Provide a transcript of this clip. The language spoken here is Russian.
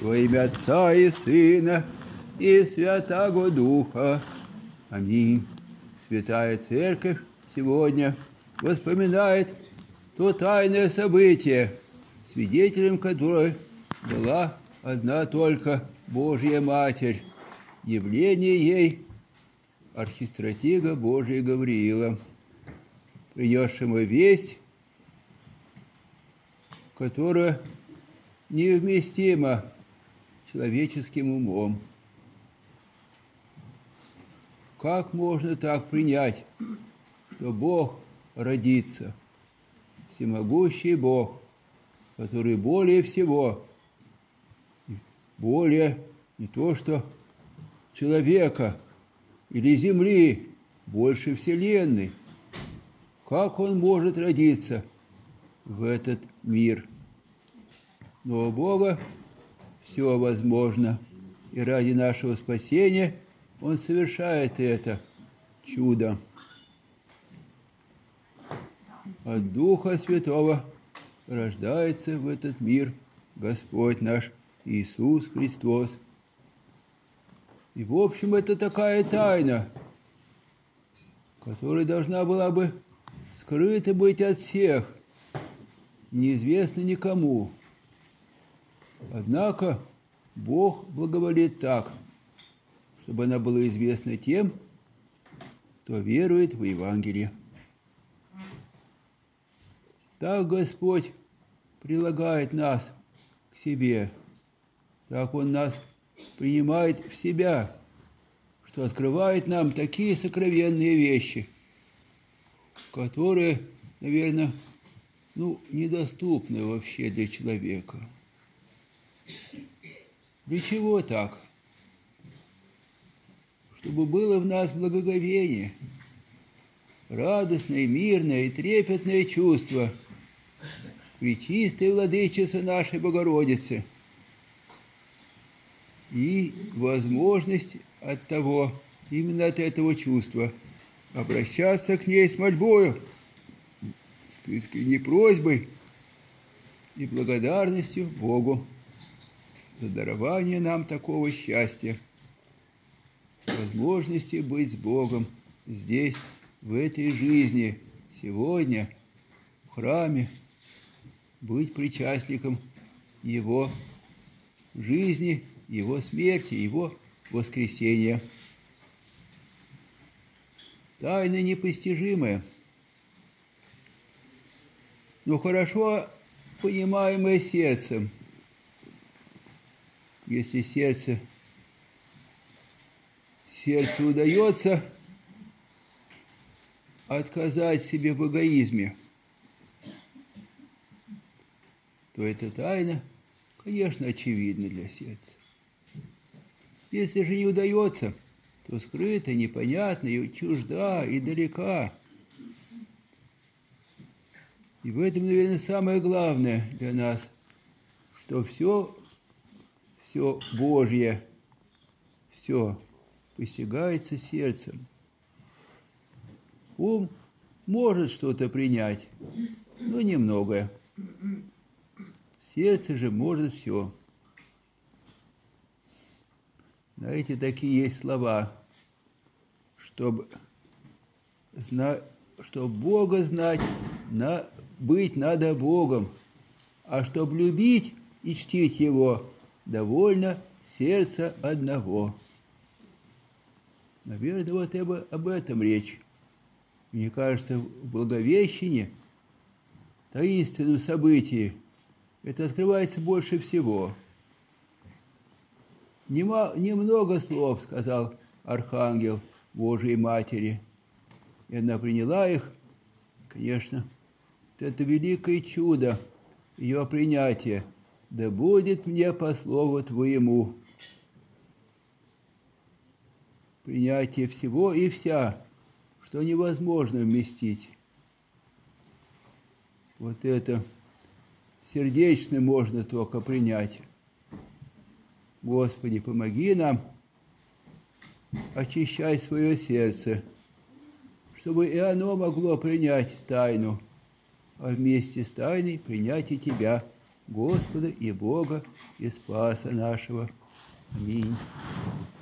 во имя Отца и Сына и Святаго Духа. Аминь. Святая Церковь сегодня вспоминает то тайное событие, свидетелем которой была одна только Божья Матерь, явление ей архистратига Божия Гавриила, принесшему весть, которая невместима человеческим умом. Как можно так принять, что Бог родится, всемогущий Бог, который более всего, более не то что человека или земли, больше вселенной. Как он может родиться в этот мир? Но у Бога все возможно, и ради нашего спасения Он совершает это чудо. От Духа Святого рождается в этот мир Господь наш Иисус Христос. И в общем это такая тайна, которая должна была бы скрыта быть от всех, неизвестна никому. Однако Бог благоволит так, чтобы она была известна тем, кто верует в Евангелие. Так Господь прилагает нас к себе, так Он нас принимает в себя, что открывает нам такие сокровенные вещи, которые, наверное, недоступны вообще для человека. Для чего так? Чтобы было в нас благоговение, радостное, мирное и трепетное чувство пречистой владычицы нашей Богородицы и возможность от того, именно от этого чувства, обращаться к ней с мольбою, с искренней просьбой и благодарностью Богу за дарование нам такого счастья, возможности быть с Богом здесь, в этой жизни, сегодня, в храме, быть причастником Его жизни, Его смерти, Его воскресения. Тайна непостижимая, но хорошо понимаемая сердцем. Если сердцу удается отказать себе в эгоизме, то эта тайна, конечно, очевидна для сердца. Если же не удается, то скрыта, непонятна и чужда, и далека. И в этом, наверное, самое главное для нас, что все Божье, все постигается сердцем. Ум может что-то принять, но немногое. Сердце же может все. Знаете, такие есть слова, чтобы Бога знать, быть надо Богом, а чтобы любить и чтить Его, довольно сердца одного. Наверное, вот об этом речь. Мне кажется, в Благовещении, таинственном событии, это открывается больше всего. Немного слов сказал Архангел Божией Матери, и она приняла их. Конечно, это великое чудо, ее принятие. Да будет мне по слову Твоему. Принятие всего и вся, что невозможно вместить. Вот это сердечно можно только принять. Господи, помоги нам очищать свое сердце, чтобы и оно могло принять тайну, а вместе с тайной принять и Тебя, Господа и Бога и Спаса нашего. Аминь.